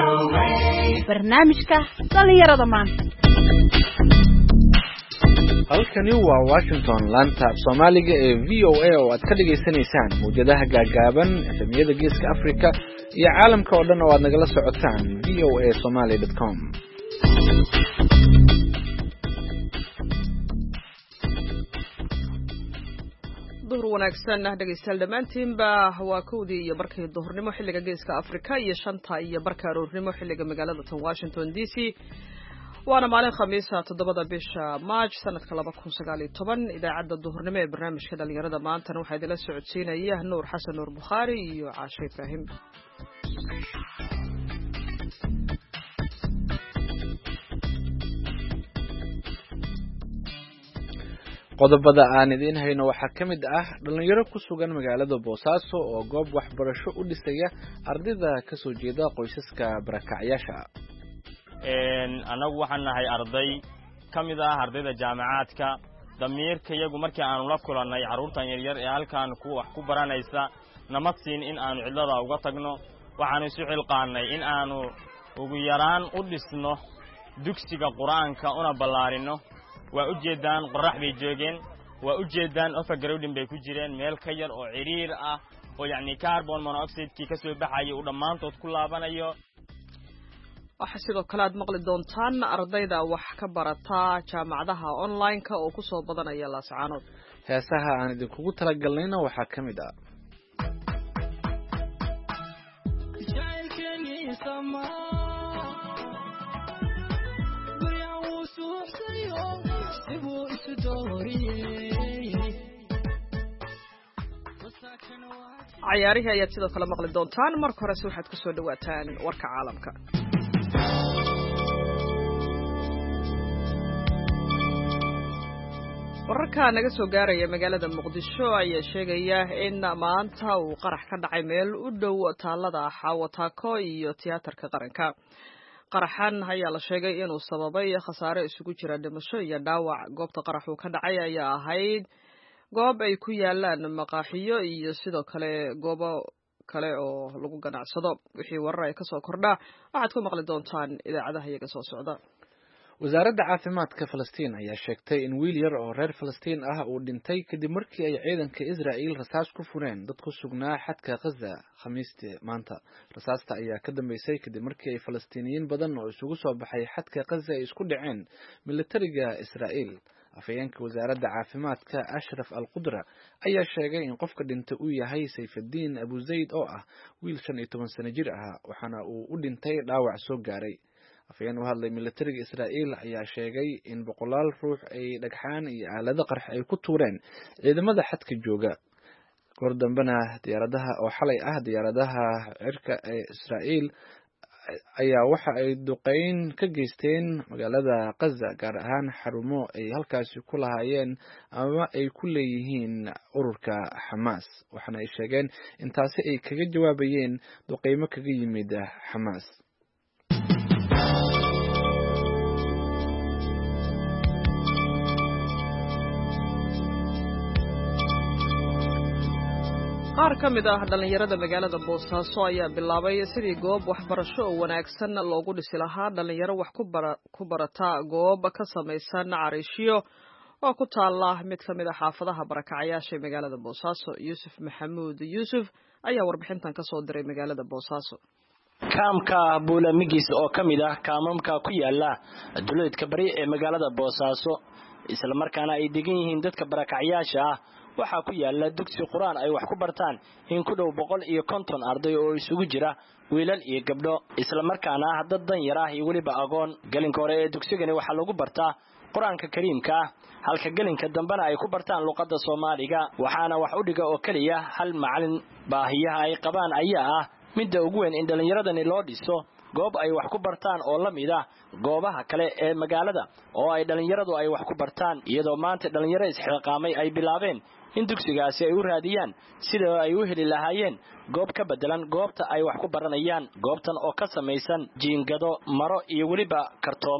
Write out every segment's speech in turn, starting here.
barnaamijka dhalinyarada maanta. halkani waa Washington laanta Soomaaliga ee VOA oo aad ka dhageysanaysaan muujadaha gaagaaban efemiyada Geeska Afrika iyo caalamka oo dhan oo aad nagala socotaan voasomali.com. duhur wanaagsan dhageystayaal dhamaantiinba waa kowdii iyo barkii duhurnimo xilliga Geeska Afrika iyo shanta iyo barka aroornimo xilliga magaalada Washington DC. waana maalin khamiisa 7 bisha March sanadka 2019 idaacada duhurnimo ee barnaamijka dhalinyarada maanta waxaa idila socodsiinaya Nuur Xasan Nuur Bukhari iyo Caashay Ibraahim. qodobada aan idin hayno waxaa kamid ah dhalinyaro ku sugan magaalada Boosaaso oo goob waxbarasho u dhisaya ardayda ka soo jeeda qoysaska barakacyaasha. anagu waxaan nahay arday kamid ah ardayda jaamacaadka damiirka iyagu markii aanu la kulanay caruurtan yaryar ee halkaan wax ku baranaysa nama siin in aanu cidlada uga tagno waxaan isu xilqaanay in aanu ugu yaraan u dhisno dugsiga quraanka una ballaarino waa u jeedaan qorax bay joogeen waa u jeedaan overcrowding bay ku jireen meel ka yar oo ciriir ah oo yacni carbon monoxide ka soo baxayo u dhamaantood ku laabanayo. waxaa sidoo kale aad maqli doontaan ardayda wax ka barata jaamacadaha online-ka oo ku soo badanaya laascaanood. heesaha aan idinkugu talagalnayna waxaa ka mid ah ciyaarihii ayaad sidoo kale maqli doontaan marka horese waxaad ku soo dhawaataan warka caalamka. wararka naga soo gaaraya magaalada Muqdisho ayaa sheegaya in maanta uu qarax ka dhacay meel u dhow taalada Xawataako iyo tiyaatarka qaranka. qaraxan ayaa la sheegay inuu sababay khasaare isugu jira dhimasho iyo dhaawac. goobta qaraxu ka dhacay ayaa ahayd goob ay ku yaalaan maqaaxiyo iyo sidoo kale goobo kale oo lagu ganacsado. wixii warar ay ka soo kordha waxaad ku maqli doontaan idaacadaha iyaga soo socda. wasaaradda caafimaadka Falastiin ayaa sheegtay in wiil yar oo reer Falastiin ah uu dhintay kadib markii ay ciidanka Israa'iil rasaas ku fureen dad ku sugnaa xadka Gaza Khamiistii maanta. rasaasta ayaa ka dambeysay kadib markii ay Falastiiniyiin badan oo isugu soo baxay xadka Gaza ay isku dhaceen militariga Israa'iil. afayeenka wasaaradda caafimaadka Ashraf Al-Qudra ayaa sheegay in qofka dhintay uu yahay Sayfuddin Abu Zayd oo ah wiil 15 sano jir ah waxaana uu u dhintay dhaawac soo gaaray. afayeen u hadlay militariga Israa'iil ayaa sheegay in boqolaal ruux ay dhagxaan iyo aalado qarx ay ku tuureen ciidamada xadka jooga. goor dambena diyaaradaha oo xalay ah diyaaradaha cirka ee Israa'iil ayaa waxa ay duqeyn ka geysteen magaalada Gaza gaar ahaan xarumo ay halkaasi ku lahaayeen ama ay ku leeyihiin ururka Xamaas waxaana ay sheegeen in taasi ay kaga jawaabayeen duqeymo kaga yimid Xamaas. qaar ka mid ah dhalinyarada magaalada Boosaaso ayaa bilaabay sidii goob waxbarasho oo wanaagsan loogu dhisi lahaa dhalinyaro wax ku barata goob ka samaysan cariishiyo oo ku taala mid ka mid ah xaafadaha barakacyaasha magaalada Boosaaso. Yuusuf Maxamuud Yuusuf ayaa warbixintan ka soo diray magaalada Boosaaso. kaamka Buulamigis oo ka mid ah kaamamka ku yaala duleedka bari ee magaalada Boosaaso isla markaana ay degan yihiin dadka barakacyaasha ah waxaa ku yaala dugsi quraan ay wax ku bartaan in ku dhow 150 arday oo isugu jira wiilal iyo gabdho isla markaana dad dan yar ah iyo waliba aqoon. galinka hore ee dugsigani waxaa lagu bartaa quraanka kariimka halka galinka dambana ay ku bartaan luqadda Soomaaliga waxaana wax u dhiga oo kaliya hal macallin. baahiyaha ay qabaan ayaa ah midda ugu weyn in dhalinyaradani loo dhiso goob ay wax ku bartaan oo la mid ah goobaha kale ee magaalada oo ay dhalinyaradu ay wax ku bartaan iyadoo maanta dhalinyaro isxilqaamay ay bilaabeen in dugsigaasi ay u raadiyaan sida ay u heli lahaayeen goob ka bedelan goobta ay wax ku baranayaan. goobtan oo ka samaysan jiingado maro iyo waliba kartoomo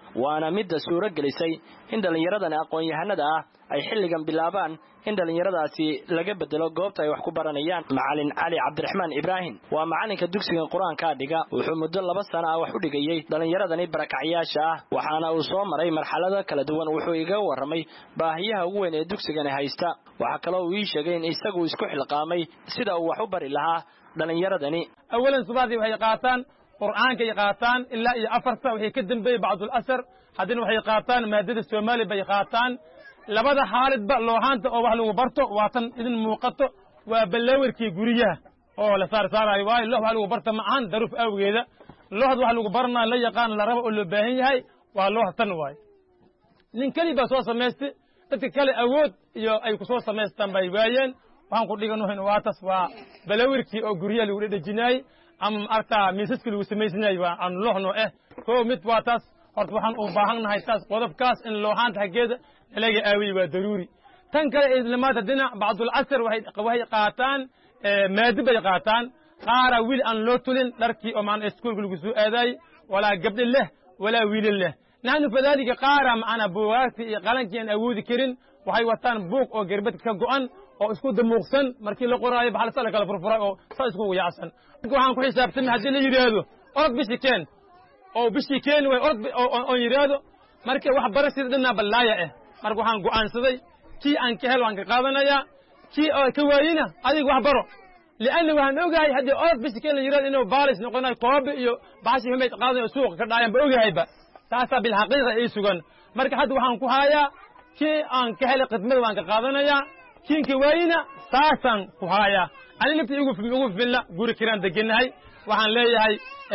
waana midda suuro gelisay in dhallinyaradan aqoon-yahanada ah ay xilligan bilaabaan in dhallinyaradaasi laga bedelo goobta ay wax ku baranayaan. Macalin Cali Cabdiraxmaan Ibraahim waa macalinka dugsiga qur-aanka dhiga, wuxuu muddo 2 sano ah wax u dhigayay dhallinyaradani barakacyaasha ah, waxaana uu soo maray marxalado kala duwan. Wuxuu iga warramay baahiyaha ugu weyn ee dugsigani haysta. Waxa kale oo uu ii sheegay in isagu isku xilqaamay sida uu wax u bari lahaa dhallinyaradani. awalan subaxdii waxay qaataan qur'aanka ay qaataan ilaa iyo 4 waxay ka dambeeyay bacdul asr, hadina waxay qaataan maadada Soomaali bay qaataan. labada xaaladba loohaanta oo wax lagu barto waa tan idin muuqato, waa balawirkii guriyaha oo la saaray waay loo wax lagu barto ma aan daruf awgeeda. loo wax lagu barnaa la yaqaan la rabo oo loo baahan yahay waa loo tan waay. nin kali ba soo sameystay dadka kale awood iyo ay ku soo sameystaan bay waayeen. waxaan ku dhiganahay waa tas waa balawirkii oo guriyaha lagu dhajinay ama arta miisaska lagu sameysnay waa aan loohno ko mid waa tas. horta waxaan u baahanahay taas qodobkaas in loohaanta hageeda laga aawiyo waa daruuri. tan kale islaamada dhinac bacdul asr waxay qaataan maadi bay qaataan. qaara wiil aan loo tulin dharkii oo maan iskuulka lagu soo aaday walaa gabdho leh walaa wiil leh. nahnu fadalika qaara maana buugaagti iyo qalankii aan awoodi karin waxay wataan buug oo garbad ka go'an oo isku damuuqsan markii la qoraayo baxal sala kala furfuray oo saa isku yaacsan. waxaan ku xisaabtamay hadii la yiraahdo orod bishikeen oo bishikeen way orod oo yiraahdo markii wax barashada dhanna balaaya marka waxaan go'aansaday kii aan ka helo aan ka qaadanayaa kii oo ka waayina adiga wax baro li'anna waxaan ogahay hadii orod bishikeen la yiraahdo inuu baalis noqonayo koob iyo baashi humay qaadanayo suuq ka dhayaan ba ogahayba taasa bil haqiiqa ay sugan. marka hadda waxaan ku hayaa kii aan ka helo khidmada waan ka qaadanayaa kiin ka waayina saasan ku hayaa ani nafti ugu filla guri kiraan deganahay. waxaan leeyahay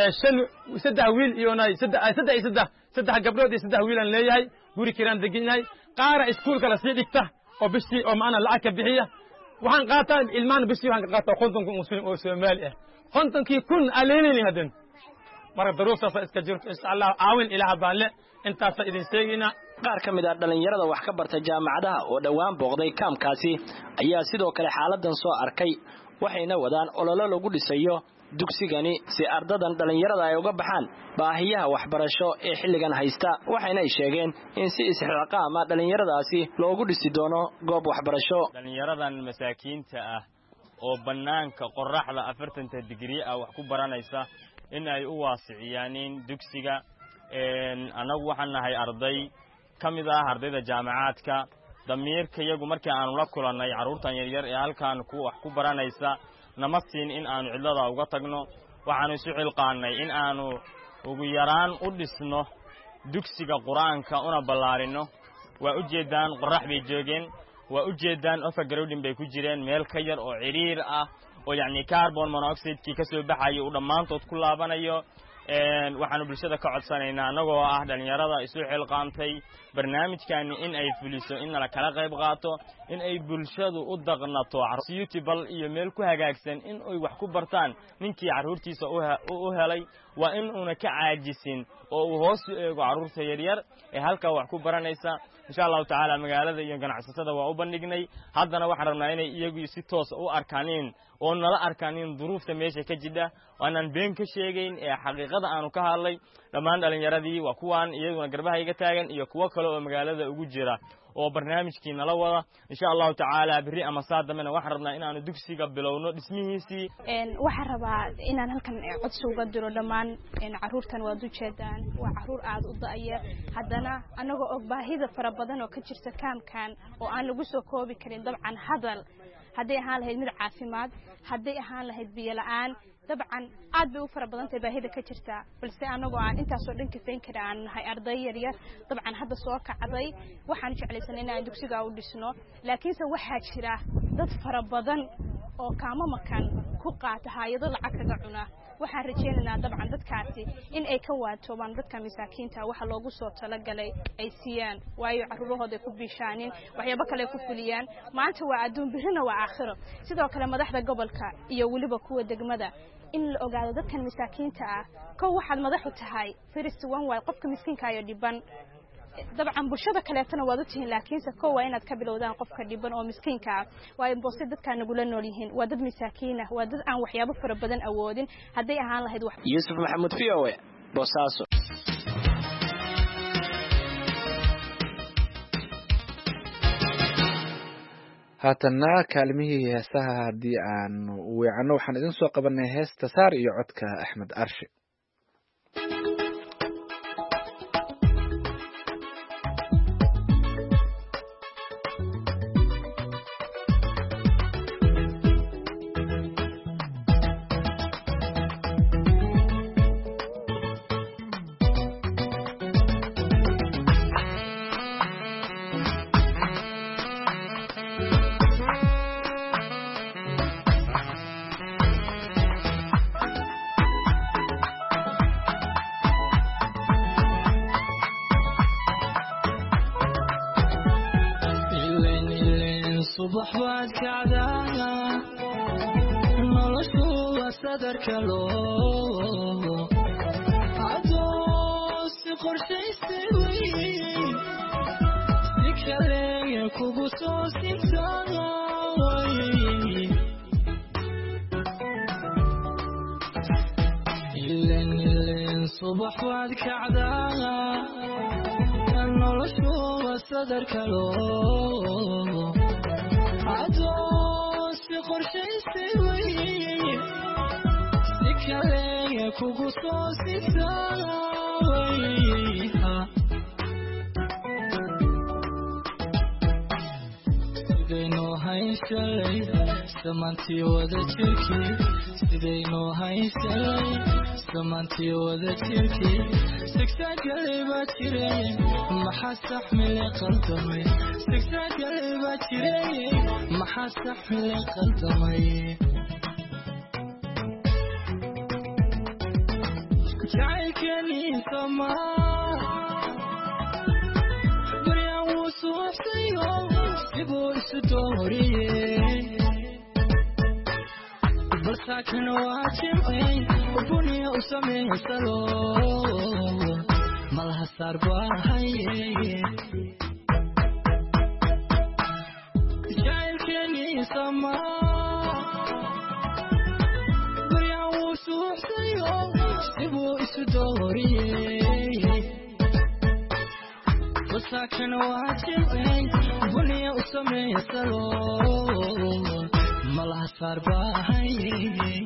3 wiil iyo 3 gabdhood iyo 3 wiil aan leeyahay guri kiraan deganahay. qaara iskuulka la sii dhigta oo bishii oo maana lacag ka bixiya. waxaan qaataa ilmaan bishii waxaan ka qaataa 50 muslim oo Soomaali 50 kun aleelini hadan marka daruusaas iska jirto insha Allah aawin ilaaha baale intaas idin sheegina. qaar ka mid ah dhalinyarada wax ka barta jaamacadaha oo dhawaan booqday kaamkaasi ayaa sidoo kale xaaladan soo arkay, waxayna wadaan olole lagu dhisayo dugsigani si ardadan dhalinyarada ay uga baxaan baahiyaha waxbarasho ee xilligan haysta. waxayna sheegeen in si isxilqaam ah dhalinyaradaasi loogu dhisi doono goob waxbarasho. dhalinyaradan masaakiinta ah oo banaanka qorraxda 40 digrii ah wax ku baranaysa in ay u waasiciyaan dugsiga. anagu waxaan nahay arday kamid ah ardayda jaamacaadka. damiirka iyagu markii aanu la kulanay caruurtan yaryar ee halkaan ku wax ku baranaysa nama siin in aanu cidlada uga tagno. waxaanu isu xilqaanay in aanu ugu yaraan u dhisno dugsiga quraanka una ballaarino. waa u jeedaan qorrax bay joogeen, waa u jeedaan overcrowding bay ku jireen meel ka yar oo ciriir ah oo yacni carbon monoxide ka soo baxay oo dhamaantood ku laabanayo. waxaanu bulshada ka codsanaynaa anagoo ah dhalinyarada isu xilqaantay barnaamijkan in ay fuliso in la kala qayb qaato, in ay bulshadu u daqnato suitable iyo meel ku hagaagsan in ay wax ku bartaan. ninkii caruurtiisa u helay waa in uuna ka caajisin oo uu hoos u eego caruurta yaryar ee halka wax ku baranaysa. insha Allah taala magaalada iyo ganacsatada waa u bandhignay. haddana waxaan rabnaa inay iyagu si toos u arkaan oo nala arkaan duruufta meesha ka jida aanan been ka sheegayn ee xaqiiqada aanu ka hadlay. dhammaan dhalinyaradii waa kuwaan iyaguna garbaha iga taagan iyo kuwa kale oo magaalada ugu jira oo barnaamijkiina la wada. insha Allah taala biri ama saadamana waxaan rabnaa inaanu dugsiga bilowno dhismihiisii. waxaan rabaa inaan halkan codsi uga diro dhammaan caruurtan waa dujeedaan waa caruur aad u da'aya haddana anagoo og baahida fara badan oo ka jirta kaamkan oo aan lagu soo koobi karin dabcan hadal hadday ahaan lahayd mid caafimaad hadday ahaan lahayd biyo la'aan dabcan aad bay u fara badan tahay baahida ka jirta balse anagoo aan intaas oo dhan ka fayn kara aan nahay arday yaryar dabcan hadda soo kacday waxaan jeclaysanay inaan dugsiga u dhisno laakiinse waxaa jira dad fara badan oo kaamamakan ku qaata hay'ado lacag kaga cuna. waxaan rajaynaynaa dabcan dadkaasi in ay ka waatoobaan dadka masaakiinta waxa loogu soo talagalay ay siiyaan waayo caruurahooda ku biishaanin waxyaabo kale ku fuliyaan. maanta waa adduun birina waa aakhiro. sidoo kale madaxda gobolka iyo waliba kuwa degmada in la ogaado dadkan masaakiinta ah ko waxaad madaxu tahay first one way qofka miskiinka ayo dhiban dabcan bulshada kaleetana waad u tihiin laakiinse ko waa inaad ka bilowdaan qofka dhiban oo miskiinka ah waayo boose dadka nagula nool yihiin waa dad masaakiin ah waa dad aan waxyaabo fara badan awoodin hadday ahaan lahayd wax. Yusuf Maxamuud VOA Boosaaso. haatanna kaalmihii heesaha haddii aan weecanno waxaan idin soo qabanay heesta saar iyo codka axmed arshe. صبحوات كعدانا نلشوا صدر كلو عدوس قرشي سوي ذكرى كوبوسو سيمتاي إلين صبحوات كعدانا نلشوا صدر كلو عدوس قرشي سوي ذكرى كوبوسو سيمتاي sidaynu haysalay samaantii wada jirkii sidaynu haysalay samaantii wada jirkii sigsagalay baa jiray maxaa saxmile qaldamay sigsagalay baa jiray maxaa saxmile qaldamay jacaylkani samaa baryaan wuu suuxsayo boys dooriye balsaakan waa jimcay ubuniya u samaysalo malaha saar baahaye jacaylkani samaa baryaan wuu suuxsayo sibuu isu dooriye balsaakan waa jimcay buniya u samaysalo malaha saar baahaye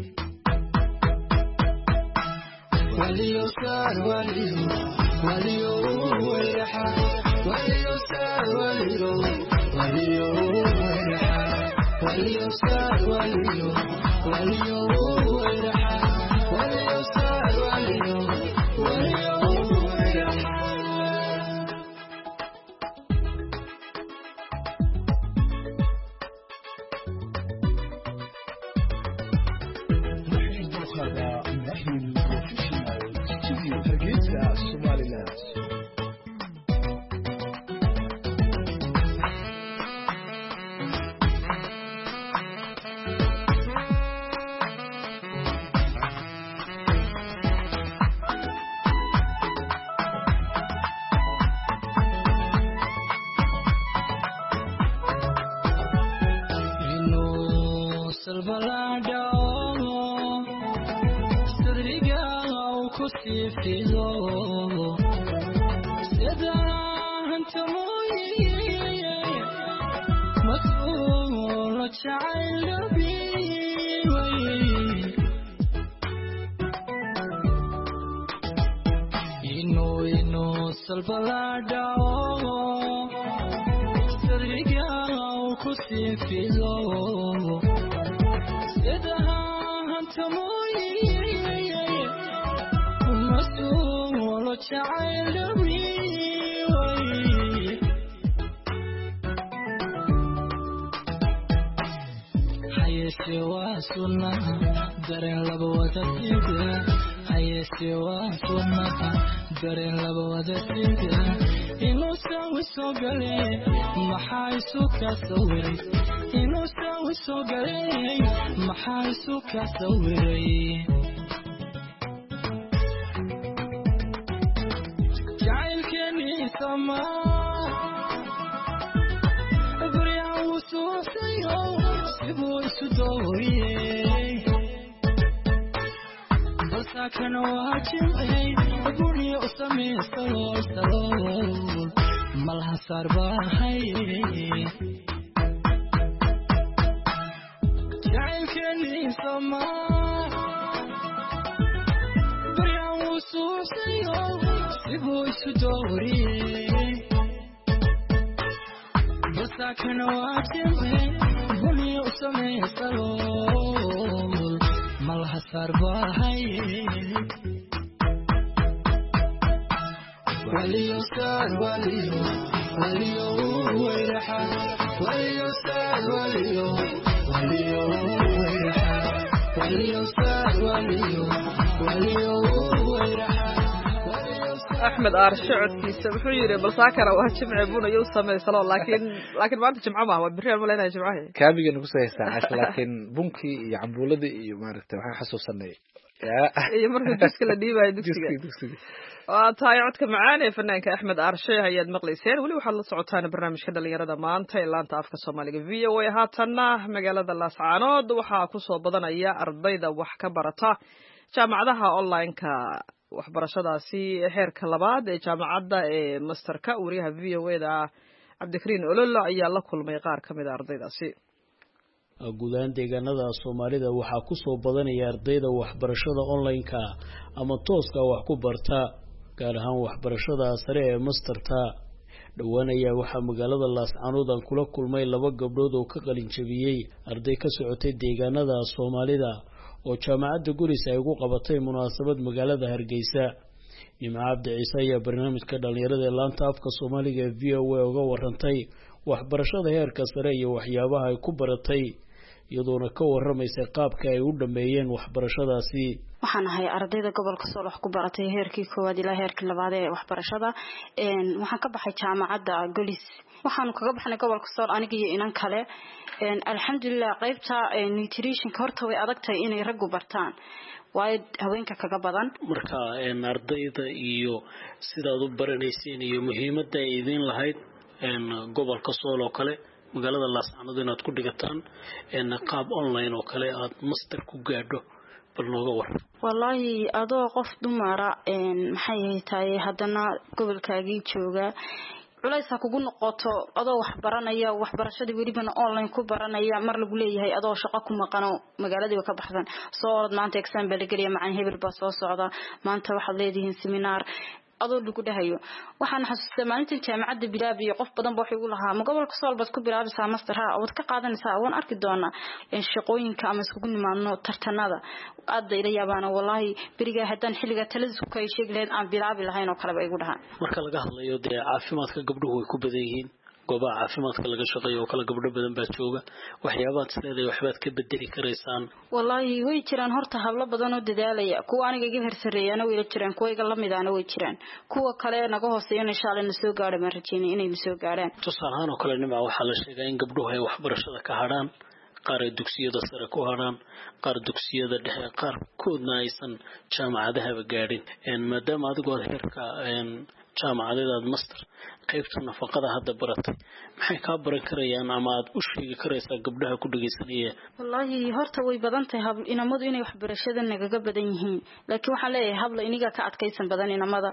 waliyo saar waliyo wayraxa waliyo saar waliyo wayraxa waliyo saar waliyo wayraxa waliyo saar waliyo wayraxa jacaylkani samaa baryaan wuu suuxsayo sibuu isu dooriye balsaakan waa jimcay buniya u samaysalo malaha saar baahaye dalkeennii Soomaa baryaan wuu suuxsayo sibuu isu dooriyey basaakana waa jimce buniya u samaysalo malaha saar baahaye waliyo saar waliyo wayraxa waliyo saar waliyo wayraxa waliyo saar waliyo wayraxa أحمد أرشعت كيسة بحيرة بلساكرة وهالجمعة بونا يوصل من الصلاة لكن ما أنت جمعة ما هو بريال ولا أنا جمعة كابي نقص ساعات لكن بنكي يعبوا لدي ما عرفت ما حسوسنا يا مرة ديسك الديبة ديسك تايعتك معانا فنانك أحمد أرشي هي المقليسين ولي وحل صعوتان برنامج كده اللي يرد ما أنت إلا أنت أفك الصومالي فيو ويهاتنا مقالة الله سعانود وحا كسو بدنا إياه أرضيدا وحكا برتا جامعتها أونلاين كا waxbarashadaasi heerka labaad ee jaamacadda ee masterka wariyaha VOA-da Cabdikariin Ololo ayaa la kulmay qaar kamid ah ardaydaasi guudaan deegaanada Soomaalida waxaa ku soo badanaya ardayda waxbarashada online-ka ama tooska wax ku barta gaar ahaan waxbarashada sare ee masterta dhawaan ayaa waxaa magaalada Laascaanood kula kulmay laba gabdhood oo ka qalin jabiyay arday ka socotay deegaanada Soomaalida oo jaamacadda Guris ay ugu qabatay munaasabad magaalada Hargeysa Nimco Cabdi Ciise ayaa barnaamijka dhalinyarada ee laanta afka Soomaaliga ee VOA uga warantay waxbarashada heerka sare iyo waxyaabaha ay ku baratay iyadoona ka waramaysa qaabka ay u dhameeyeen waxbarashadaasi waxaan ahay ardayda gobolka Sool wax ku baratay heerkii koowaad ilaa heerkii labaad ee waxbarashada waxaan ka baxay jaamacadda Guris waxaan kaga baxnay gobolka Sool aniga iyo inan kale alxamdulillah qaybta nutrition horta way adagtahay inay rag u bartaan way haweenka kaga badan marka ardayda iyo sidaad u baranayseen iyo muhiimadda ay idin lahayd gobolka Sool oo kale magaalada Laascaanood inaad ku dhigataan qaab online oo kale aad master ku gaadho bal nooga war wallahi adoo qof dumara maxay tahay hadana gobolkaagii jooga culaysa kugu noqoto adoo wax baranaya waxbarashada welibana online ku baranaya mar lagu leeyahay adoo shaqo ku maqano magaalada ka baxsan soo maanta exam bal galiya macaan hebel ba soo socda maanta waxaad leedihiin seminar adoo lagu dhahayo waxaan xasuustaa maalintii jaamacadda bilaab iyo qof badan baa wuxuu u lahaa ma gobolka Sool baad ku bilaabaysaa master ha wad ka qaadanaysaa waan arki doonaa shaqooyinka ama isku nimaadno tartanada aad ila yaabana wallahi bariga hadan xilliga talaasku ay sheegleen aan bilaabi lahayn oo kale bay igu dhahaan marka laga hadlayo caafimaadka gabdhuhu way ku badan yihiin goobaha caafimaadka laga shaqeeyo oo kala gabdho badan baa jooga waxyaabaad isleedahay waxbaad ka bedeli karaysaan wallahi way jiraan horta hablo badan oo dadaalaya kuwa aniga iga hersareeyana way jiraan kuwa iga lamidana way jiraan kuwa kale naga hooseeyana insha Allah soo gaaro ma rajeynay inay soo gaaraan tusaalahan oo kale nimca waxaa la sheegay in gabdhuhu ay waxbarashada ka hadhaan qaar dugsiyada sare ku hadhaan qaar dugsiyada dhexe qaar koodna aysan jaamacadaha gaadhin maadaama adigu aad heerka jaamacadeed master qaybta nafaqada hadda baratay maxay ka baran karayaan ama aad u sheegi karaysaa gabdhaha ku dhageysanaya wallahi horta way badan tahay inamadu inay waxbarashada nagaga badan yihiin laakiin waxaan leeyahay habla iniga ka adkaysan badan inamada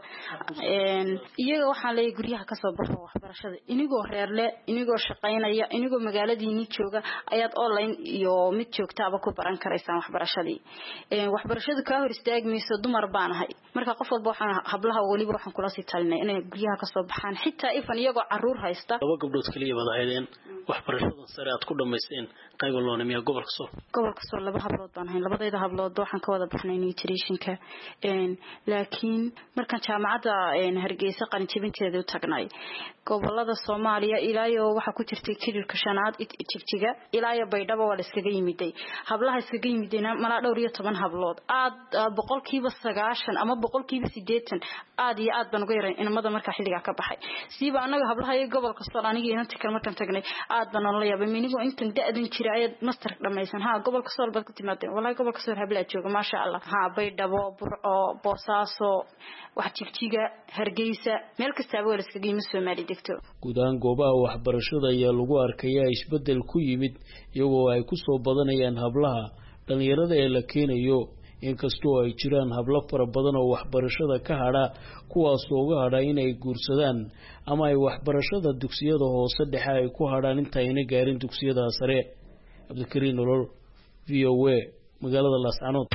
iyaga waxaan leeyahay guryaha ka soo baxo waxbarashada inigoo reerle inigoo shaqaynaya inigoo magaaladiini jooga ayaad online iyo mid joogtaaba ku baran karaysaan waxbarashadii waxbarashadu ka hor istaagmayso dumar baan ahay marka qof walba waxaan hablaha waliba waxaan kula sii talinay inay guryaha ka soo baxaan xitaa ifan iyagoo caruur haysta laba gabdhood kaliya wadaayeen waxbarashada sare aad ku dhameyseen qayb loonimiya gobolka Sool laba hablood baan ahay labadayda hablood waxaan ka wada baxnay nutritionka laakiin markaan jaamacadda Hargeysa qalin jabinteeda u tagnay gobolada Soomaaliya ilaayo waxa ku jirtay kilirka shanaad Jigjiga ilaayo Baydhabo waa iskaga yimiday hablaha iskaga yimidayna mala dhowr iyo 10 hablood aad boqolkiiba 90 ama boqolkiiba 80 aad iyo aad baan uga yaray inamada marka xilliga ka baxay siiba anaga hablaha ee gobolka Sool aniga inta kale markaan tagnay aad baan la yaabay minigu intan da'dan jiray master dhameysan ha gobolka Sool baad ku timaadeen wallahi gobolka Sool habla jooga ma sha Allah ha Baydhabo Burco Boosaaso wax Jigjiga Hargeysa meel kasta waa iskaga yimid Soomaaliya degto guudaan goobaha waxbarashada ayaa lagu arkayaa isbedel ku yimid iyagoo ay ku soo badanayaan hablaha dhalinyarada ee la keenayo inkastoo ay jiraan hablo fara badan oo waxbarashada ka hadha kuwaas oo uga hadha inay guursadaan ama ay waxbarashada dugsiyada hoose dhexe ay ku hadhaan inta ayna gaarin dugsiyada sare Cabdikariin Olol VOA magaalada Laascaanood.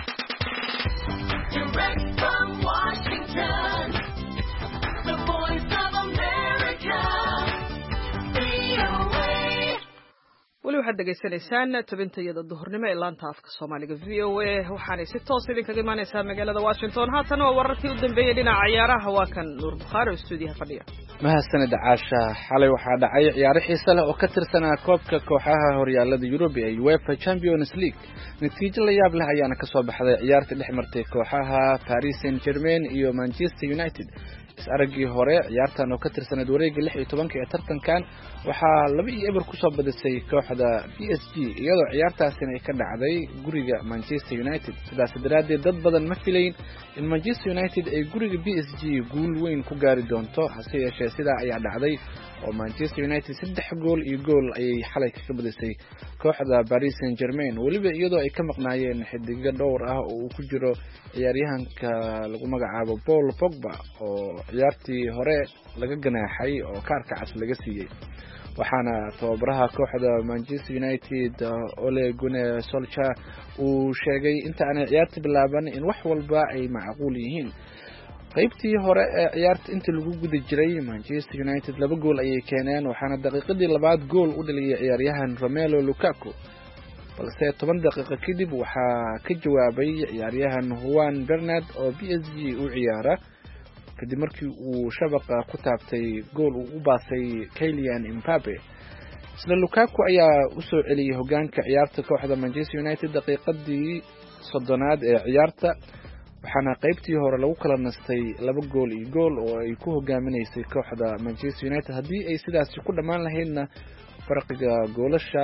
weli waxaad degeysanaysaan tabintayada duhurnimo ee laanta afka Soomaaliga VOA waxaanay si toos idinkaga imaanaysaa magaalada Washington. haatan waa wararkii u dambeeyay dhinaca ciyaaraha waa kan Nuur Bukhari oo stuudiyaha fadhiya. mahadsanid Caasha. xalay waxaa dhacay ciyaaro xiiso leh oo ka tirsanaa koobka kooxaha horyaalada Yurub ee UEFA Champions League. natiijo la yaab leh ayaana ka soo baxday ciyaartii dhex martay kooxaha Paris Saint-Germain iyo Manchester United. aragii hore ciyaartan oo ka tirsanad wareegga 16 ee tartankan waxaa 2-0 ku soo badisay kooxda PSG iyadoo ciyaartaasina ay ka dhacday guriga Manchester United. sidaas daraadeed dad badan ma filayn in Manchester United ay guriga PSG guul weyn ku gaari doonto, hase yeeshee sidaa ayaa dhacday oo Manchester United 3 gool iyo gool ayay xalay ka badisay kooxda Paris Saint-Germain, waliba iyadoo ay ka maqnaayeen xidiga dhowr ah oo uu ku jiro ciyaaryahanka lagu magacaabo Paul Pogba oo ciyaartii hore laga ganaaxay oo kaarka cas laga siiyay. waxaana tababaraha kooxda Manchester United Ole Gunnar Solskjaer uu sheegay inta aan ciyaarta bilaaban in wax walba ay macquul yihiin. qaybtii hore ee ciyaarta inta lagu guda jiray Manchester United 2 gool ayay keeneen, waxaana daqiiqadii labaad gool u dhaliyay ciyaaryahan Romelu Lukaku, balse 10 daqiiqo kadib waxaa ka jawaabay ciyaaryahan Juan Bernat oo PSG u ciyaara kadib markii uu shabaqa ku taabtay gool uu u baasay Kylian Mbappe. isla Lukaku ayaa u soo celiyay hogaanka ciyaarta kooxda Manchester United daqiiqadii 30aad ee ciyaarta, waxaana qaybtii hore lagu kala nastay 2 gool iyo gool oo ay ku hogaaminaysay kooxda Manchester United. haddii ay sidaas ku dhamaan lahaydna farqiga goolasha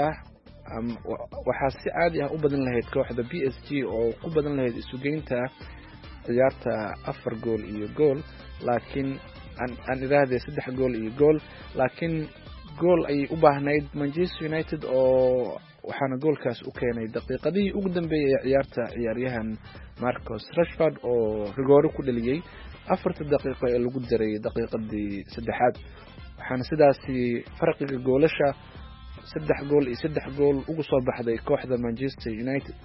waxaa si caadi ah u badan lahayd kooxda PSG oo ku badan lahayd isugeynta ciyaarta 4 gool iyo gool, laakiin aan iraahday 3 gool iyo gool, laakiin gool ay u baahnayd Manchester United oo waxaana goolkaas u keenay daqiiqadii ugu dambeeyay ee ciyaarta ciyaaryahan Marcus Rashford oo rigooro ku dhaliyay 4 daqiiqo ee lagu daray daqiiqadii 3aad. waxaana sidaasi farqiga goolasha 3 gool iyo 3 gool ugu soo baxday kooxda Manchester United.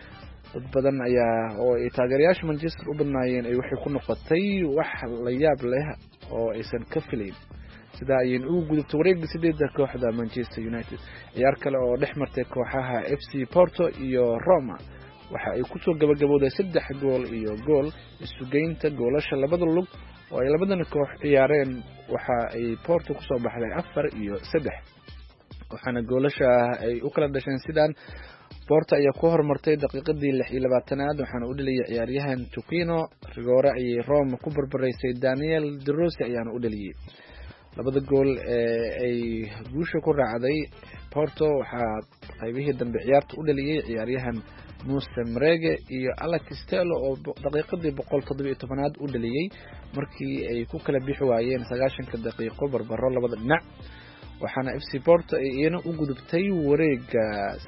dad badan ayaa oo ay taageerayaasha Manchester u badnaayeen ay waxay ku noqotay wax la yaab leh oo aysan ka filayn. sida ay ugu gudubtay wareegga 8 kooxda Manchester United. ciyaar kale oo dhex martay kooxaha FC Porto iyo Roma waxa ay ku soo gabagabowday 3 gool iyo gool, isugeynta goolasha labada lug oo ay labadana koox ciyaareen waxa ay Porto ku soo baxday 4 iyo 3. waxaana goolasha ay u kala dhasheen sidaan: Porto ayaa ku hormartay daqiiqadii 26aad waxaana u dhaliyay ciyaaryahan Tuquino, rigoore ay Roma ku barbaraysay Daniel De Rossi ayaana u dhaliyay. labada gool ee ay guusha ku raacday Porto waxaa qaybihii dambe ciyaarta u dhaliyay ciyaaryahan Moussa Mrege iyo Alex Telles oo daqiiqadii 117aad u dhaliyay markii ay ku kala bixi waayeen 90 daqiiqo barbaro labada dhinac. waxaana FC Porto ay iyana u gudubtay wareegga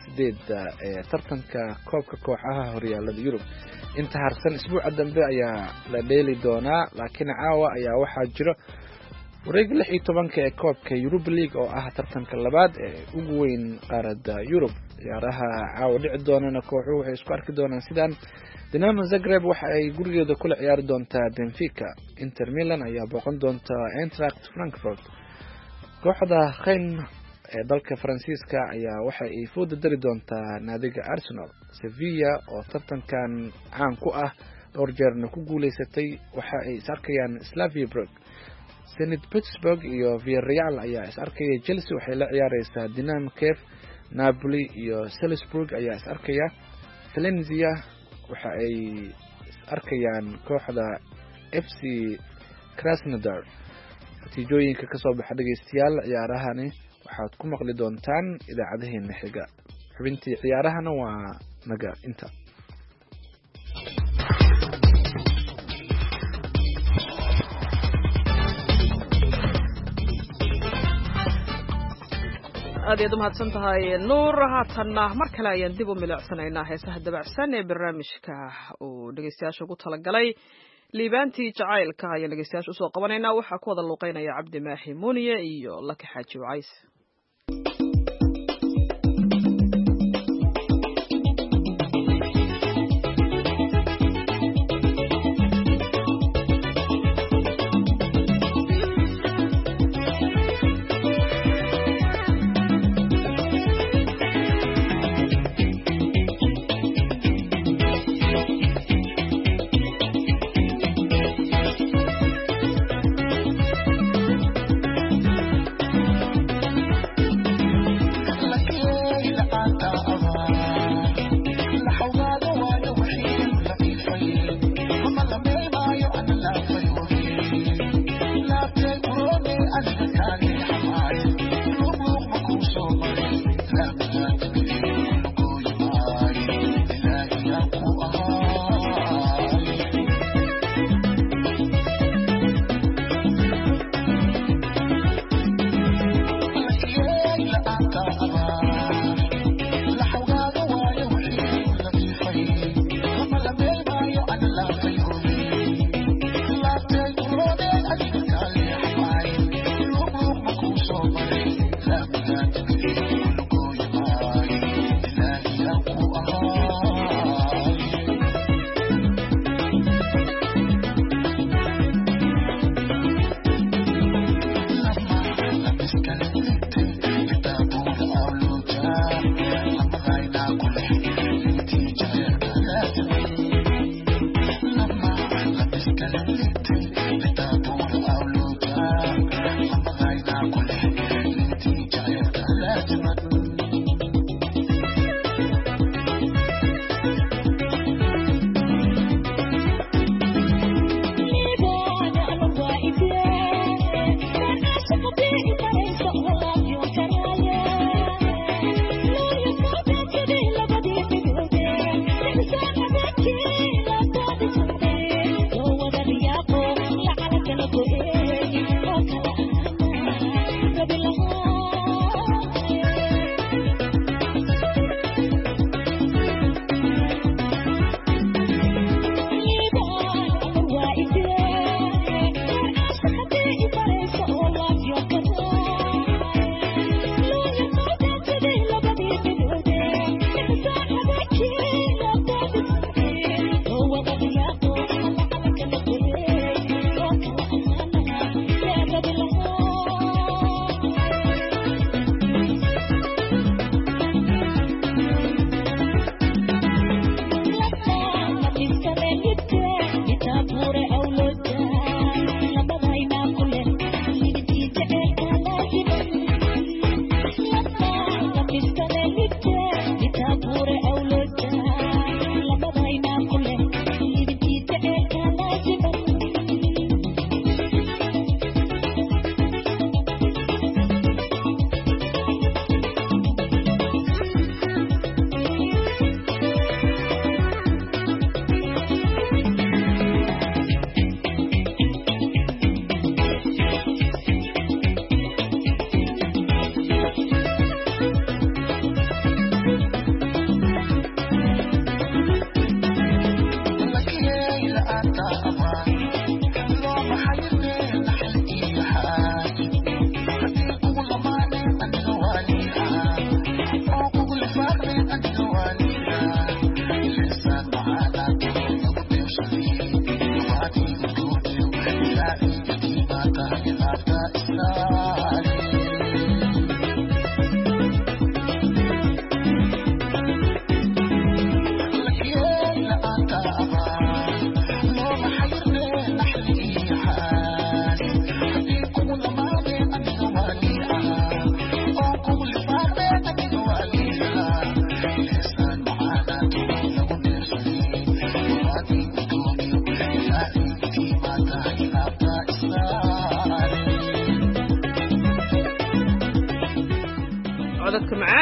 8 ee tartanka koobka kooxaha horyaalada Yurub. inta harsan isbuuca dambe ayaa la dheeli doonaa, laakiin caawa ayaa waxaa jira wareegga 16 ee koobka Europa League oo ah tartanka labaad ee ugu weyn qaaradda Yurub. ciyaaraha caawa dhici doonana kooxuhu waxay isku arki doonaan sidaan: Dinamo Zagreb waxa ay gurigeeda kula ciyaari doontaa Benfica, Inter Milan ayaa booqan doonta Eintracht Frankfurt, kooxda Rennes ee dalka Faransiiska ayaa waxa ay fooda dari doontaa naadiga Arsenal. Sevilla oo tartankan caan ku ah dhowr jeerna ku guuleysatay waxa ay is arkayaan Slavia Prague. Zenit Pittsburgh iyo Villarreal ayaa is arkaya. Chelsea waxay la ciyaareysaa Dynamo Kiev. Napoli iyo Salzburg ayaa is arkaya. Valencia waxa ay is arkayaan kooxda FC Krasnodar. natiijooyinka ka soo baxa dhageystayaal ciyaarahani waxaad ku maqli doontaan idaacadaheena xiga. xubintii ciyaarahana waa naga inta. aad ayaad u mahadsan tahay Nuur. haatanna mar kale ayaan dib u milicsanaynaa heesaha dabacsan ee barnaamijka uu dhageystayaasha ugu talagalay liibaantii jacaylka ayaan dhegeystayaasha usoo qabanaynaa. waxaa ku wada luuqeynaya Cabdi Maaxi Muuniye iyo Laki Xaaji Wacays.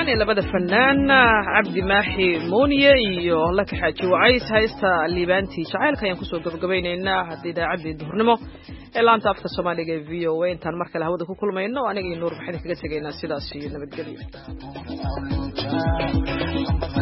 macaan ee labada fanaan cabdi maaxi muuniye iyo laka xaaji wacays haysta liibaantii jacaylka ayaan kusoo gabagabaynaynaa haddii idaacaddii duhurnimo ee laanta afka soomaaliga ee v o a intaan mar kale hawada ku kulmayno aniga iyo nuur waxaan kaga tegaynaa sidaas iyo nabadgelyo